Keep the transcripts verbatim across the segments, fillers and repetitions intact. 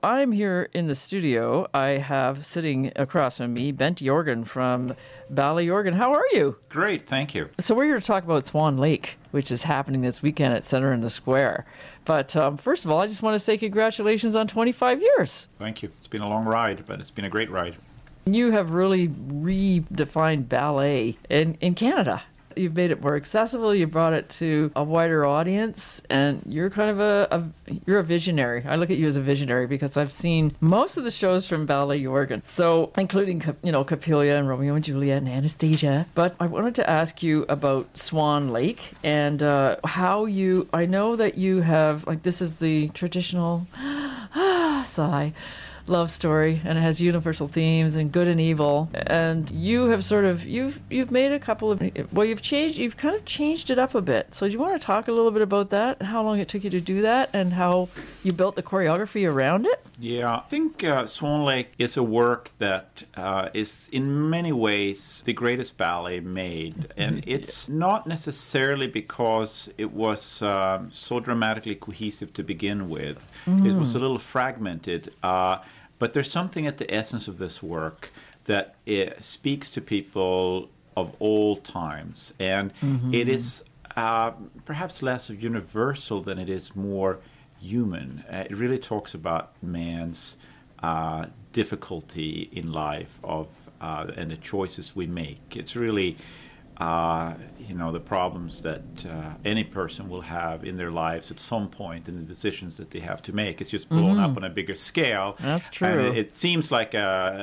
I'm here in the studio. I have sitting across from me Bent Jorgen from Ballet Jorgen. How are you? Great, thank you. So we're here to talk about Swan Lake, which is happening this weekend at Center in the Square. But um, first of all, I just want to say congratulations on twenty-five years. Thank you. It's been a long ride, but it's been a great ride. You have really redefined ballet in, in Canada. You've made it more accessible. You brought it to a wider audience, and you're kind of a, a you're a visionary. I look at you as a visionary because I've seen most of the shows from Ballet Jorgen, so including you know Coppelia and Romeo and Juliet and Anastasia. But I wanted to ask you about Swan Lake and uh, how you. I know that you have like this is the traditional sigh. love story, and it has universal themes and good and evil, and you have sort of you've you've made a couple of well you've changed you've kind of changed it up a bit. So do you want to talk a little bit about that, how long it took you to do that, and how you built the choreography around it? Yeah, I think uh, Swan Lake is a work that uh, is in many ways the greatest ballet made, and it's not necessarily because it was uh, so dramatically cohesive to begin with. Mm. It was a little fragmented, uh, but there's something at the essence of this work that it speaks to people of all times, and mm-hmm. it is uh, perhaps less universal than it is more human. Uh, it really talks about man's uh, difficulty in life of uh, and the choices we make. It's really, uh, you know, the problems that uh, any person will have in their lives at some point, and the decisions that they have to make. It's just blown mm-hmm. up on a bigger scale. That's true. And it, it seems like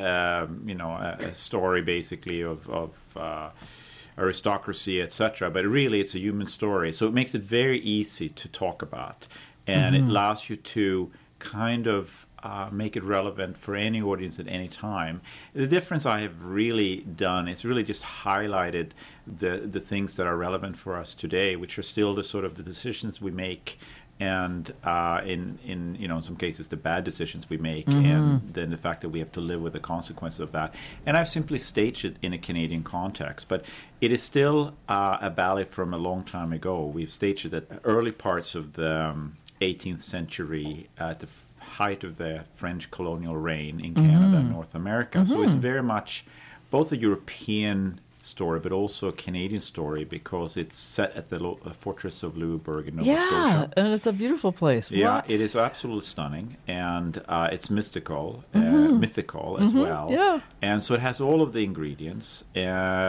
a, a you know a, a story basically of of. Uh, aristocracy, et cetera. But really, it's a human story, so it makes it very easy to talk about. And mm-hmm. it allows you to kind of uh, make it relevant for any audience at any time. The difference I have really done is really just highlighted the the things that are relevant for us today, which are still the sort of the decisions we make, and uh, in in you know in some cases the bad decisions we make, mm-hmm. and then the fact that we have to live with the consequences of that. And I've simply staged it in a Canadian context, but it is still uh, a ballet from a long time ago. We've staged it at early parts of the um, eighteenth century at the f- height of the French colonial reign in Canada mm-hmm. and North America. Mm-hmm. So it's very much both a European story, but also a Canadian story, because it's set at the lo- uh, fortress of Louisbourg in Nova yeah, Scotia. And it's a beautiful place. Yeah, what? It is absolutely stunning, and uh, it's mystical, mm-hmm. uh, mythical as mm-hmm. well. Yeah. And so it has all of the ingredients, uh,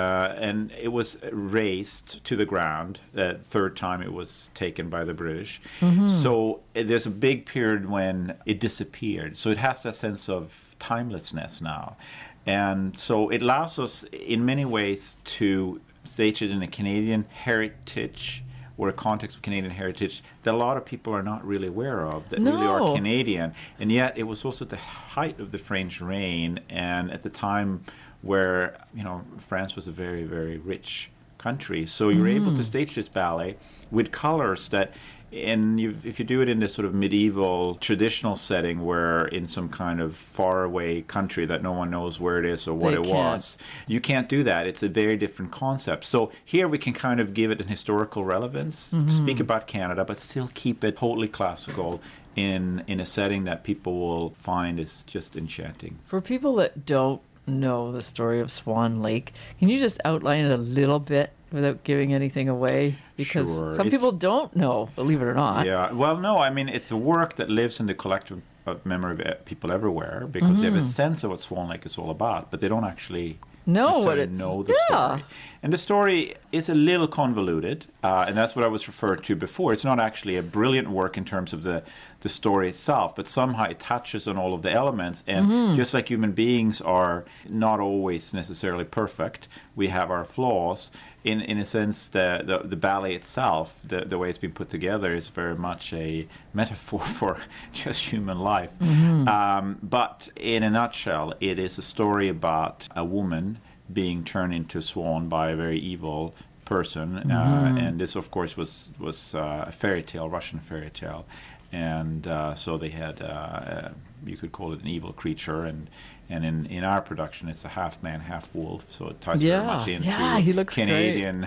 and it was razed to the ground. The third time it was taken by the British. Mm-hmm. So uh, there's a big period when it disappeared. So it has that sense of timelessness now. And so it allows us in many ways to stage it in a Canadian heritage, or a context of Canadian heritage that a lot of people are not really aware of, that no. really are Canadian. And yet it was also at the height of the French reign, and at the time where, you know, France was a very, very rich country. So you're mm. able to stage this ballet with colors that, and you've, if you do it in this sort of medieval traditional setting, where in some kind of faraway country that no one knows where it is or what they it can't. was, you can't do that. It's a very different concept. So here we can kind of give it an historical relevance, mm-hmm. speak about Canada, but still keep it totally classical in in a setting that people will find is just enchanting. For people that don't know the story of Swan Lake, can you just outline it a little bit without giving anything away? Because sure. some it's, people don't know, believe it or not. Yeah, well, no, I mean, it's a work that lives in the collective memory of people everywhere, because mm-hmm. they have a sense of what Swan Lake is all about, but they don't actually know what it's know the yeah. story. And the story is a little convoluted, uh, and that's what I was referred to before. It's not actually a brilliant work in terms of the, the story itself, but somehow it touches on all of the elements. And mm-hmm. just like human beings are not always necessarily perfect, we have our flaws. In in a sense, the, the, the ballet itself, the, the way it's been put together, is very much a metaphor for just human life. Mm-hmm. Um, but in a nutshell, it is a story about a woman being turned into a swan by a very evil person. Mm-hmm. Uh, and this, of course, was, was uh, a fairy tale, Russian fairy tale. And uh, so they had, uh, uh, you could call it an evil creature, and and in, in our production it's a half man, half wolf, so it ties yeah. very much into yeah, he looks Canadian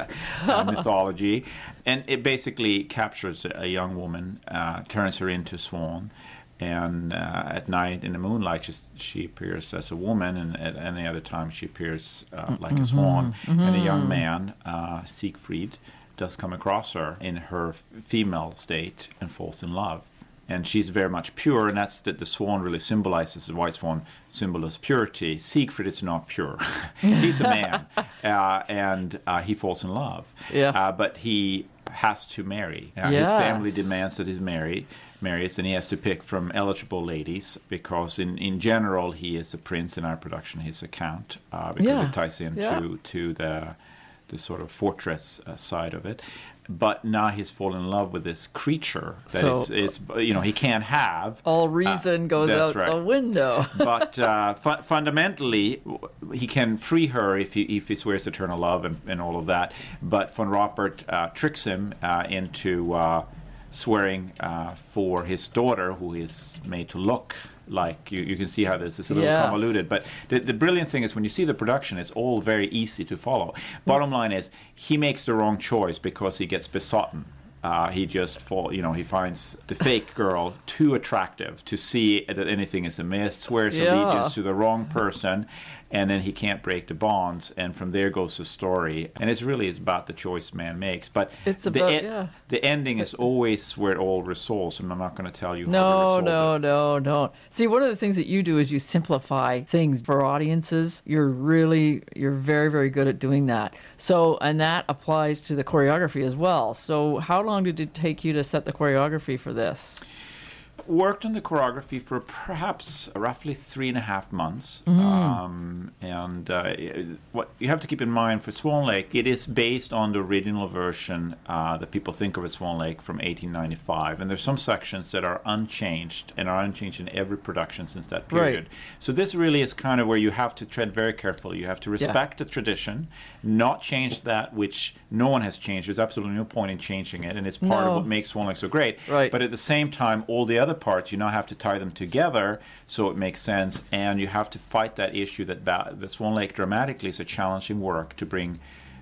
uh, mythology. And it basically captures a young woman, uh, turns her into swan, And uh, at night in the moonlight, she, she appears as a woman, and at any other time she appears uh, like a swan. Mm-hmm. And a young man, uh, Siegfried, does come across her in her f- female state and falls in love. And she's very much pure, and that's that the swan really symbolizes, the white swan symbolizes purity. Siegfried is not pure. He's a man, uh, and uh, he falls in love. Yeah. Uh, but he has to marry. Uh, Yes. His family demands that he marry, marries, and he has to pick from eligible ladies, because in, in general he is a prince. In our production he's a count, uh, because Yeah. it ties into Yeah. to the the sort of fortress uh, side of it. But now he's fallen in love with this creature that So- is, is, you know, he can't have. All reason Uh, goes that's out right. the window. But uh, fu- fundamentally, w- he can free her if he if he swears eternal love and, and all of that. But von Rappert uh, tricks him uh, into uh, swearing uh, for his daughter, who is made to look like, you, you can see how this is a little Yes. convoluted. But the, the brilliant thing is when you see the production, it's all very easy to follow. Bottom line is, he makes the wrong choice because he gets besotten. Uh, he just fall, you know, he finds the fake girl too attractive to see that anything is amiss, swears Yeah. allegiance to the wrong person, and then he can't break the bonds, and from there goes the story. And it's really it's about the choice man makes. But It's the, about- en- yeah. the ending is always where it all resolves, and I'm not going to tell you how to No, resolve no, it. no, no. See, one of the things that you do is you simplify things for audiences. You're really, you're very, very good at doing that. So, and that applies to the choreography as well. So, how long did it take you to set the choreography for this? Worked on the choreography for perhaps roughly three and a half months. Mm-hmm. Um, and uh, what you have to keep in mind for Swan Lake, it is based on the original version uh, that people think of as Swan Lake from eighteen ninety-five. And there's some sections that are unchanged and are unchanged in every production since that period. Right. So this really is kind of where you have to tread very carefully. You have to respect the tradition, not change that which no one has changed. There's absolutely no point in changing it. And it's part No. of what makes Swan Lake so great. Right. But at the same time, all the other parts, you now have to tie them together so it makes sense, and you have to fight that issue that ba- the Swan Lake dramatically is a challenging work to bring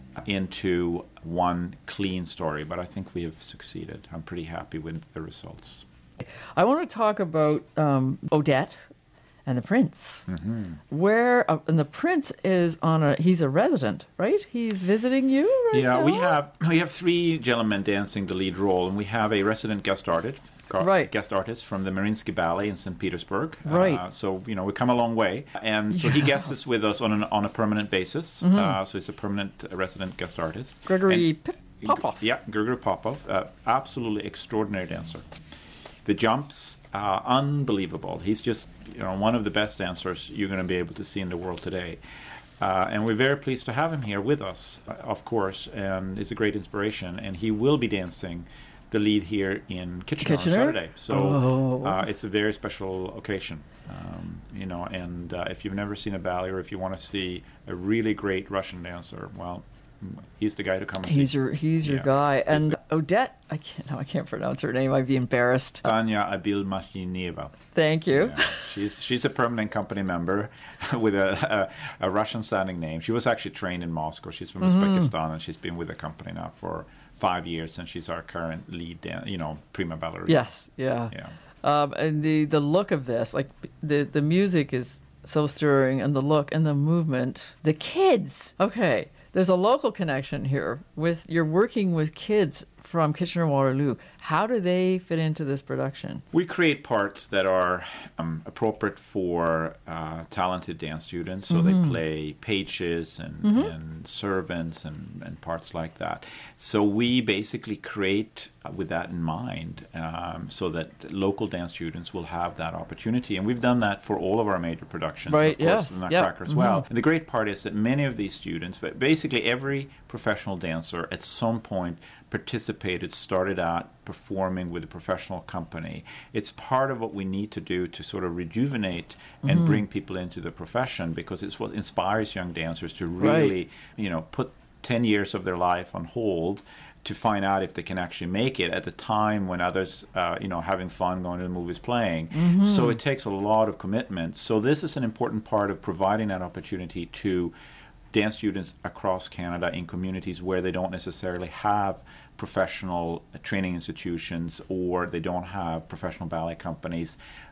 into one clean story. But I think we have succeeded. I'm pretty happy with the results. I want to talk about um, Odette and the prince. Mm-hmm. Where, uh, and the prince is on a, he's a resident, right? He's visiting you right Yeah, now? we have we have three gentlemen dancing the lead role, and we have a resident guest artist, gar- Right. guest artist from the Mariinsky Ballet in Saint Petersburg. Right. Uh, so you know we come a long way, and so he guests with us on an, on a permanent basis. Mm-hmm. Uh, so he's a permanent uh, resident guest artist. Gregory And- P- Popov. Yeah, Gregory Popov, uh, absolutely extraordinary dancer. The jumps are unbelievable. He's just you know one of the best dancers you're going to be able to see in the world today. Uh, and we're very pleased to have him here with us, uh, of course, and it's a great inspiration. And he will be dancing the lead here in Kitchener, Kitchener? on Saturday. So Oh. uh, it's a very special occasion, um, you know. And uh, if you've never seen a ballet, or if you want to see a really great Russian dancer, well, he's the guy to come and He's see. your he's your Yeah. guy. And He's Odette, I can't no, I can't pronounce her name. I'd be embarrassed. Tanya Abilmashineva. Thank you. Yeah, she's she's a permanent company member with a, a a Russian sounding name. She was actually trained in Moscow. She's from Mm-hmm. Uzbekistan, and she's been with the company now for five years, and she's our current lead, dan- you know, prima ballerina. Yes, yeah. Yeah. Um, and the the look of this, like the the music is so stirring, and the look and the movement. The kids. Okay, there's a local connection here with you're working with kids from Kitchener-Waterloo. How do they fit into this production? We create parts that are um, appropriate for uh, talented dance students. So Mm-hmm. they play pages and, and servants and, and parts like that. So we basically create uh, with that in mind, um, so that local dance students will have that opportunity. And we've done that for all of our major productions, Right, of course, yes, the yep, Nutcracker as well. And the great part is that many of these students, but basically every professional dancer at some point participated, started out performing with a professional company. It's part of what we need to do to sort of rejuvenate and bring people into the profession, because it's what inspires young dancers to really, Right. you know, put ten years of their life on hold to find out if they can actually make it at the time when others, uh, you know, having fun, going to the movies, playing. So it takes a lot of commitment. So this is an important part of providing that opportunity to dance students across Canada in communities where they don't necessarily have professional training institutions, or they don't have professional ballet companies.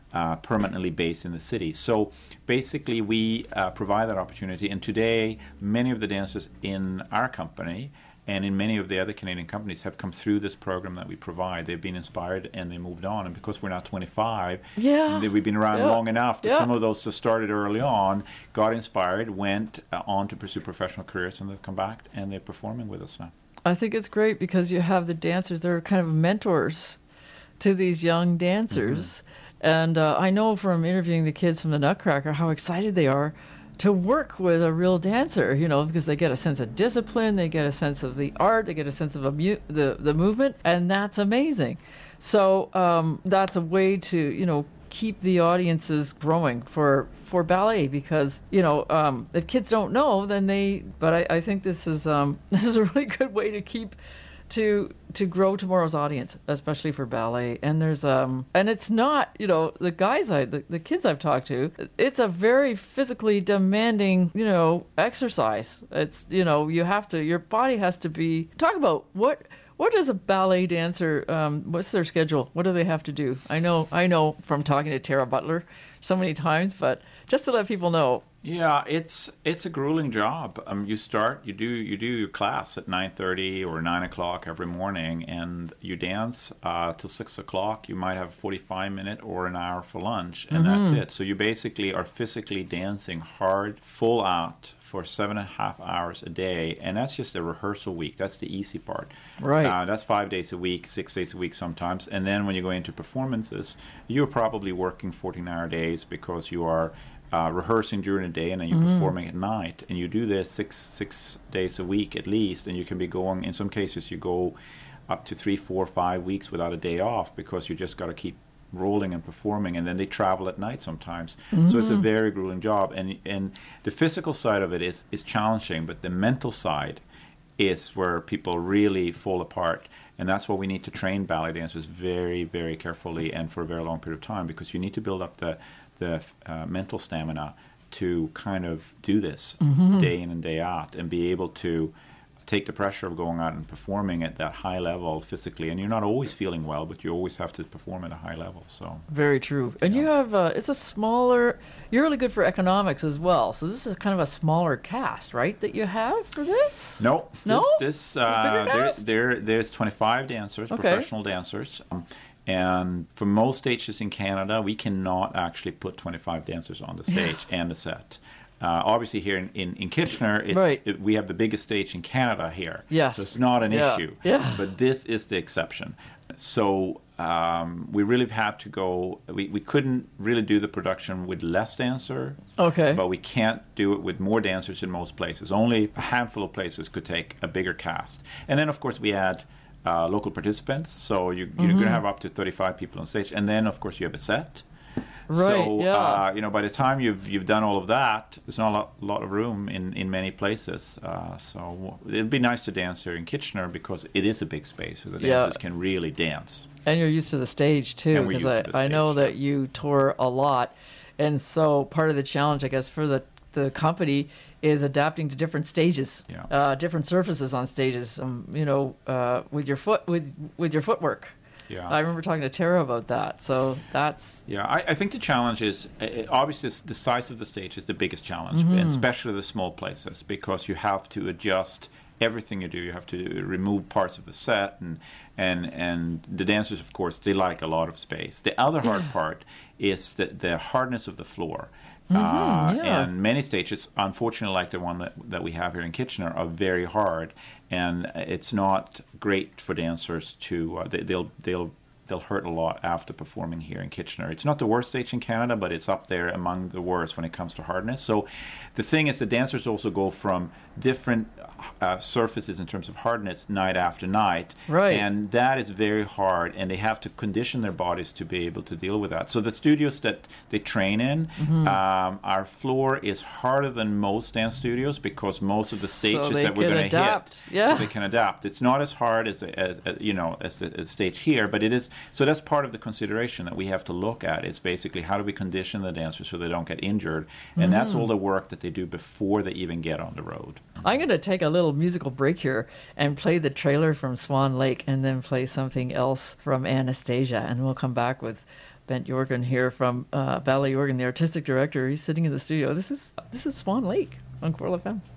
uh, permanently based in the city. So basically, we uh, provide that opportunity. And today, many of the dancers in our company and in many of the other Canadian companies have come through this program that we provide. They've been inspired and they moved on. And because we're now twenty-five, Yeah. we've been around Yeah. long enough that Yeah. some of those that started early on got inspired, went uh, on to pursue professional careers, and they've come back and they're performing with us now. I think it's great because you have the dancers. They're kind of mentors to these young dancers. Mm-hmm. And uh, I know from interviewing the kids from the Nutcracker how excited they are to work with a real dancer, you know, because they get a sense of discipline, they get a sense of the art, they get a sense of a mu- the, the movement, and that's amazing. So um, that's a way to, you know, keep the audiences growing for, for ballet because, you know, um, if kids don't know, then they, but I, I think this is, um, this is a really good way to keep to to grow tomorrow's audience, especially for ballet. And there's um and it's not, you know, the guys I the, the kids I've talked to, it's a very physically demanding, you know, exercise. It's, you know, you have to, your body has to be, talk about what what does a ballet dancer, um, what's their schedule? What do they have to do? I know I know from talking to Tara Butler so many times, but just to let people know. Yeah, it's it's a grueling job. Um, you start, you do you do your class at nine thirty or nine o'clock every morning, and you dance uh, till six o'clock. You might have a forty-five minute or an hour for lunch, and Mm-hmm. that's it. So you basically are physically dancing hard, full out for seven and a half hours a day, and that's just a rehearsal week. That's the easy part. Right. Uh, that's five days a week, six days a week sometimes, and then when you go into performances, you're probably working fourteen-hour days because you are. Uh, rehearsing during the day and then you're Mm-hmm. performing at night, and you do this six six days a week at least, and you can be going, in some cases you go up to three four five weeks without a day off because you just got to keep rolling and performing, and then they travel at night sometimes. Mm-hmm. So it's a very grueling job, and and the physical side of it is is challenging, but the mental side is where people really fall apart. And that's why we need to train ballet dancers very, very carefully and for a very long period of time, because you need to build up the the uh, mental stamina to kind of do this Mm-hmm. day in and day out and be able to take the pressure of going out and performing at that high level physically. And you're not always feeling well, but you always have to perform at a high level. So Very true. And you have, uh, it's a smaller, you're really good for economics as well. So this is kind of a smaller cast, right, that you have for this? no, No? this, this Is it bigger uh, there, cast? there, there's twenty-five dancers, Okay. professional dancers. Um, and for most stages in Canada, we cannot actually put twenty-five dancers on the stage and the set. Uh, obviously, here in, in, in Kitchener, it's, Right. it, we have the biggest stage in Canada here. Yes. So it's not an Yeah. issue. Yeah. But this is the exception. So um, we really have had to go, we, we couldn't really do the production with less dancer. Okay. But we can't do it with more dancers in most places. Only a handful of places could take a bigger cast. And then, of course, we add uh, local participants. So you, you're Mm-hmm. going to have up to thirty-five people on stage. And then, of course, you have a set. Right, So, yeah. uh, you know, by the time you've you've done all of that, there's not a lot, lot of room in, in many places. Uh, so it'd be nice to dance here in Kitchener because it is a big space, so the Yeah. dancers can really dance. And you're used to the stage too, And we're because used I, to the I know stage, that yeah. you tour a lot, and so part of the challenge, I guess, for the the company is adapting to different stages, Yeah. uh, different surfaces on stages. Um, you know, uh, with your foot with with your footwork. Yeah. I remember talking to Tara about that. So that's Yeah, I, I think the challenge is uh, uh, obviously s- the size of the stage is the biggest challenge, Mm-hmm. and especially the small places, because you have to adjust everything you do. You have to remove parts of the set, and and and the dancers, of course, they like a lot of space. The other hard part is the the hardness of the floor. uh, yeah. And many stages, unfortunately, like the one that, that we have here in Kitchener, are very hard, and it's not great for dancers to. Uh, they, they'll they'll they'll hurt a lot after performing here in Kitchener. It's not the worst stage in Canada, but it's up there among the worst when it comes to hardness. So the thing is, the dancers also go from different uh, surfaces in terms of hardness night after night. Right. And that is very hard, and they have to condition their bodies to be able to deal with that. So the studios that they train in, Mm-hmm. um, our floor is harder than most dance studios because most of the So stages they that we're can going to adapt. hit, Yeah. so they can adapt. It's not as hard as, as, as you know as the as stage here, but it is. So that's part of the consideration that we have to look at. Is basically how do we condition the dancers so they don't get injured, and that's Mm-hmm. all the work that they do before they even get on the road. I'm going to take a little musical break here and play the trailer from Swan Lake and then play something else from Anastasia. And we'll come back with Bent Jorgen here from uh, Ballet Jorgen, the artistic director. He's sitting in the studio. This is this is Swan Lake on Coral F M.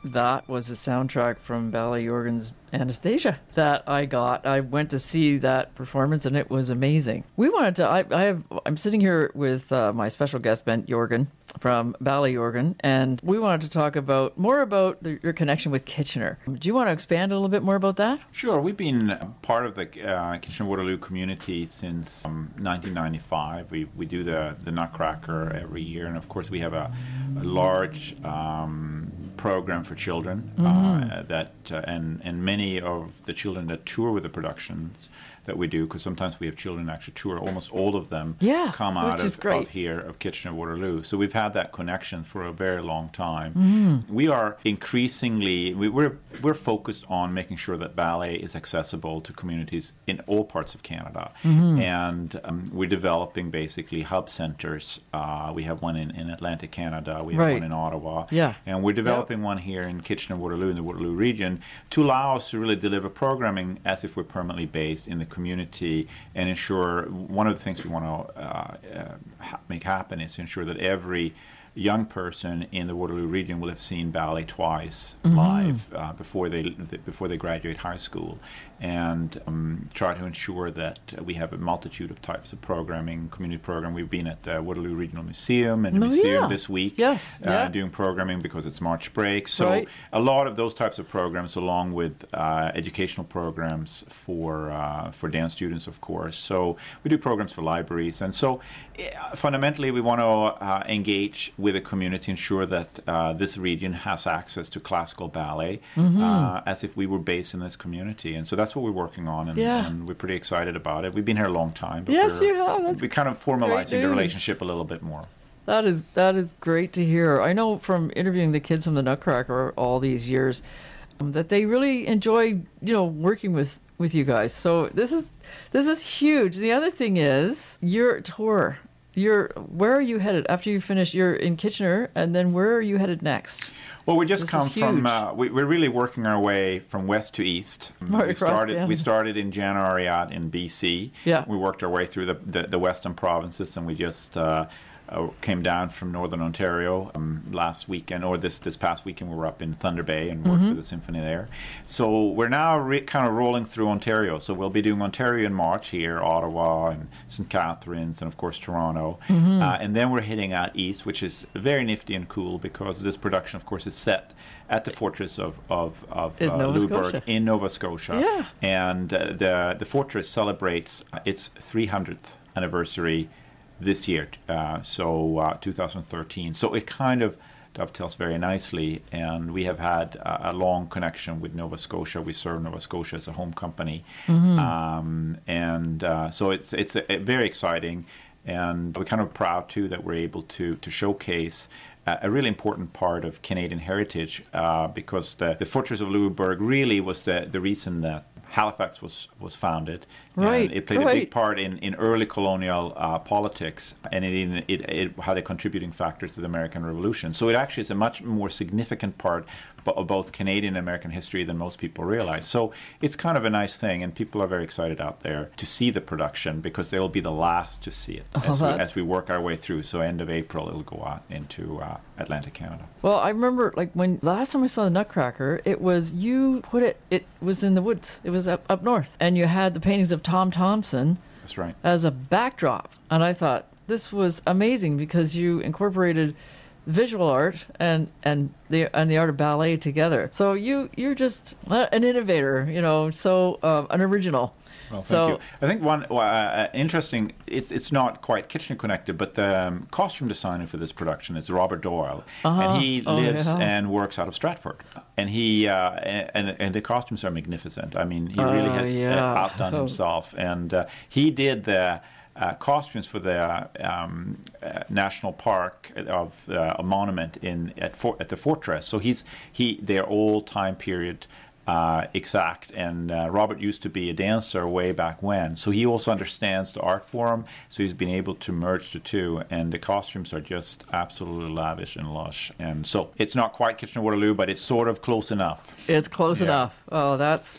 that was a soundtrack from Ballet Jorgen's Anastasia that I got. I went to see that performance, and it was amazing. We wanted to. I, I have. I'm sitting here with uh, my special guest Bent Jorgen from Ballet Jorgen, and we wanted to talk about more about the, your connection with Kitchener. Do you want to expand a little bit more about that? Sure. We've been part of the uh, Kitchener-Waterloo community since um, nineteen ninety-five. We we do the the Nutcracker every year, and of course we have a, a large um, program for children mm. uh, that uh, and and many of the children that tour with the productions that we do, because sometimes we have children actually tour, almost all of them yeah, come out of, of here, of Kitchener-Waterloo. So we've had that connection for a very long time. Mm. We are increasingly, we, we're we're focused on making sure that ballet is accessible to communities in all parts of Canada. Mm-hmm. And um, we're developing basically hub centers. Uh, we have one in, in Atlantic Canada, we have right. one in Ottawa, yeah. and we're developing yep. one here in Kitchener-Waterloo, in the Waterloo region, to allow us to really deliver programming as if we're permanently based in the community and ensure, one of the things we want to uh, uh, ha- make happen is to ensure that every young person in the Waterloo region will have seen ballet twice mm-hmm. live uh, before they th- before they graduate high school, and um, try to ensure that uh, we have a multitude of types of programming, community program. We've been at the Waterloo Regional Museum and the oh, museum yeah. this week, yes, uh, yeah. doing programming because it's March break. So right. a lot of those types of programs, along with uh, educational programs for uh, for dance students, of course. So we do programs for libraries, and so uh, fundamentally we want to uh, engage with the community, ensure that uh, this region has access to classical ballet mm-hmm. uh, as if we were based in this community. And so that's what we're working on, and, yeah. and we're pretty excited about it. We've been here a long time, but yes, we're, you have. That's we're kind of formalizing the relationship a little bit more. That is that is great to hear. I know from interviewing the kids from the Nutcracker all these years um, that they really enjoy, you know, working with, with you guys. So this is this is huge. The other thing is your tour. You're, where are you headed after you finish? You're in Kitchener, and then where are you headed next? Well, we just this come from. Uh, we, we're really working our way from west to east. Right we started. Canada. We started in January out in B C. Yeah. We worked our way through the the, the western provinces, and we just uh, uh, came down from northern Ontario um, last weekend, or this this past weekend. We were up in Thunder Bay and worked mm-hmm. with the symphony there. So we're now re- kind of rolling through Ontario. So we'll be doing Ontario in March here, Ottawa and Saint Catharines, and of course Toronto. Mm-hmm. Uh, and then we're heading out east, which is very nifty and cool because this production, of course, is set at the fortress of of, of in uh, Nova Louisbourg Scotia. in Nova Scotia. Yeah. And uh, the the fortress celebrates its three hundredth anniversary this year, uh, so uh, two thousand thirteen. So it kind of dovetails very nicely, and we have had a, a long connection with Nova Scotia. We serve Nova Scotia as a home company, mm-hmm. um, and uh, so it's it's a, a very exciting, and we're kind of proud too that we're able to to showcase uh, a really important part of Canadian heritage, uh, because the, the Fortress of Louisbourg really was the the reason that Halifax was, was founded. Right, and it played right. a big part in, in early colonial uh, politics, and it, it it had a contributing factor to the American Revolution. So it actually is a much more significant part of both Canadian and American history than most people realize. So it's kind of a nice thing, and people are very excited out there to see the production because they'll be the last to see it oh, as, we, as we work our way through. So end of April, it'll go out into uh, Atlantic Canada. Well, I remember like when last time I saw the Nutcracker, it was you put it, it was in the woods. It was up, up north, and you had the paintings of Tom Thompson. That's right. As a backdrop. And I thought this was amazing because you incorporated visual art and and the and the art of ballet together. So you you're just an innovator, you know, so um, an original. Well, thank so, you. I think one uh, interesting, it's it's not quite Kitchener connected, but the um, costume designer for this production is Robert Doyle, uh-huh. and he oh, lives yeah. and works out of Stratford. And he uh, and and the costumes are magnificent. I mean, he really uh, has yeah. uh, outdone himself, and uh, he did the Uh, costumes for the um, uh, national park of uh, a monument in at, for, at the fortress. So he's he they're all time period uh, exact. And uh, Robert used to be a dancer way back when, so he also understands the art form. So he's been able to merge the two, and the costumes are just absolutely lavish and lush. And so it's not quite Kitchener-Waterloo, but it's sort of close enough. It's close Yeah. enough. Oh, that's.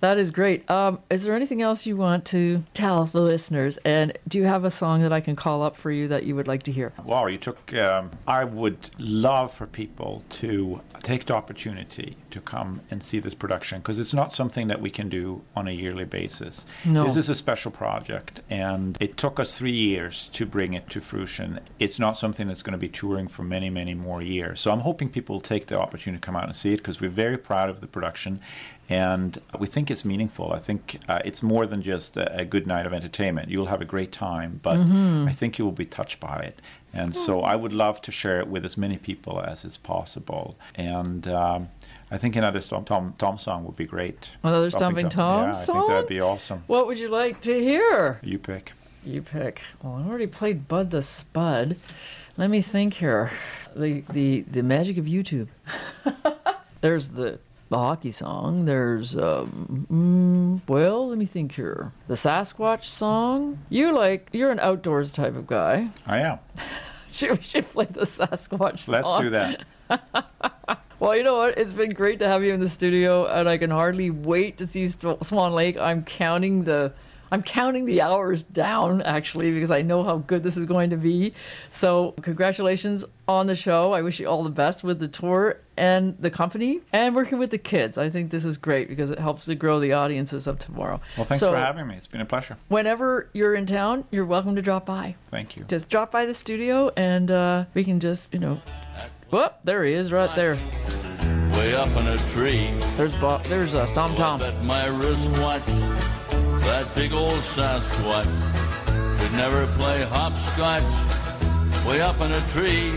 That is great. Um, is there anything else you want to tell the listeners? And do you have a song that I can call up for you that you would like to hear? Wow, you took. Um, I would love for people to take the opportunity to come and see this production, because it's not something that we can do on a yearly basis. No. This is a special project, and it took us three years to bring it to fruition. It's not something that's going to be touring for many, many more years. So I'm hoping people will take the opportunity to come out and see it, because we're very proud of the production. And we think it's meaningful. I think uh, it's more than just a, a good night of entertainment. You'll have a great time, but mm-hmm. I think you will be touched by it. And so I would love to share it with as many people as is possible. And um, I think another Stomp Tom, Tom song would be great. Another Stomping Tom, Tom song? Yeah, I think that'd be awesome. What would you like to hear? You pick. You pick. Well, I already played Bud the Spud. Let me think here. The the, the magic of YouTube. There's the... The hockey song. There's, um, mm, well, let me think here. The Sasquatch song. You like, you're an outdoors type of guy. I am. Should we should play the Sasquatch song? Let's do that. Well, you know what? It's been great to have you in the studio, and I can hardly wait to see Swan Lake. I'm counting the... I'm counting the hours down, actually, because I know how good this is going to be. So congratulations on the show. I wish you all the best with the tour and the company and working with the kids. I think this is great because it helps to grow the audiences of tomorrow. Well, thanks so, for having me. It's been a pleasure. Whenever you're in town, you're welcome to drop by. Thank you. Just drop by the studio and uh, we can just, you know... Whoop, there he is right there. Way up in a tree. There's Bob, there's uh, Stomp Tom. At my wristwatch. That big old Sasquatch could never play hopscotch way up in a tree.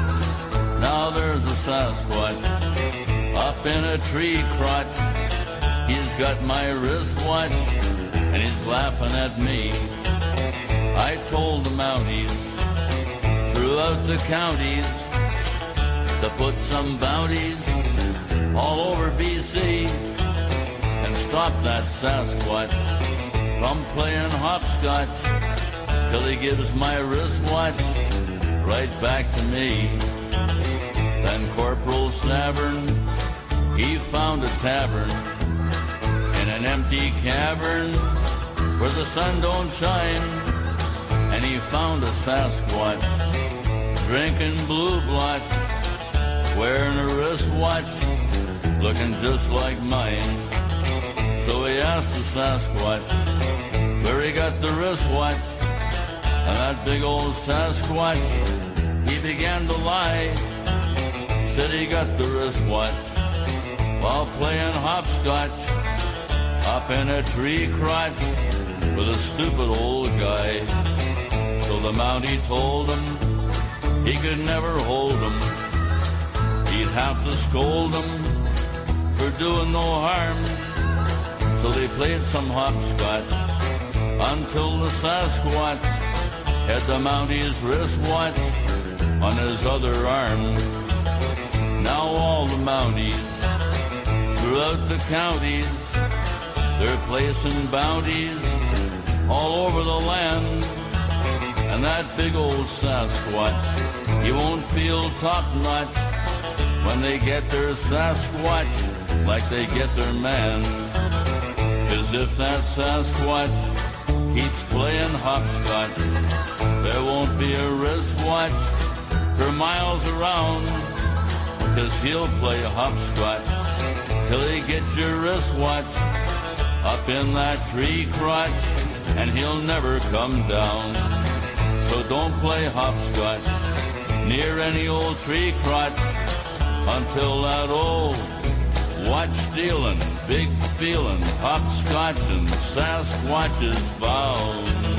Now there's a Sasquatch up in a tree crotch. He's got my wristwatch and he's laughing at me. I told the Mounties throughout the counties to put some bounties all over B C and stop that Sasquatch from playing hopscotch till he gives my wristwatch right back to me. Then Corporal Savern, he found a tavern in an empty cavern where the sun don't shine, and he found a Sasquatch drinking blue blotch, wearing a wristwatch looking just like mine. So he asked the Sasquatch where he got the wristwatch, and that big old Sasquatch, he began to lie. Said he got the wristwatch while playing hopscotch up in a tree crotch with a stupid old guy. So the Mountie told him he could never hold him. He'd have to scold him for doing no harm. So they played some hopscotch until the Sasquatch had the Mountie's wristwatch on his other arm. Now all the Mounties throughout the counties, they're placing bounties all over the land. And that big old Sasquatch, he won't feel top-notch when they get their Sasquatch like they get their man. 'Cause if that Sasquatch keeps playing hopscotch, there won't be a wristwatch for miles around. 'Cause he'll play hopscotch till he gets your wristwatch up in that tree crotch, and he'll never come down. So don't play hopscotch near any old tree crotch until that old watch stealing, big feeling, hopscotch and Sasquatch is found.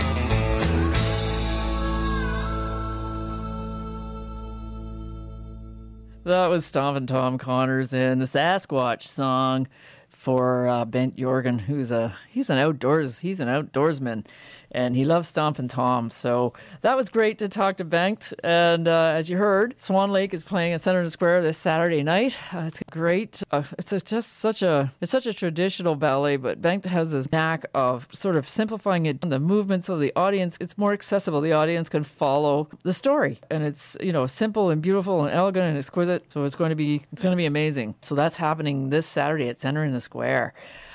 That was Stompin' Tom Connors in the Sasquatch song for uh, Bent Jorgen, who's a he's an outdoors he's an outdoorsman, and he loves Stompin' Tom. So that was great to talk to Bengt. And uh, as you heard, Swan Lake is playing at Centre Square this Saturday night. Uh, it's great. Uh, it's a, just such a it's such a traditional ballet, but Bengt has this knack of sort of simplifying it. The movements of the audience, it's more accessible. The audience can follow the story, and it's you know simple and beautiful and elegant and exquisite. So it's going to be it's going to be amazing. So that's happening this Saturday at Centre in the Square.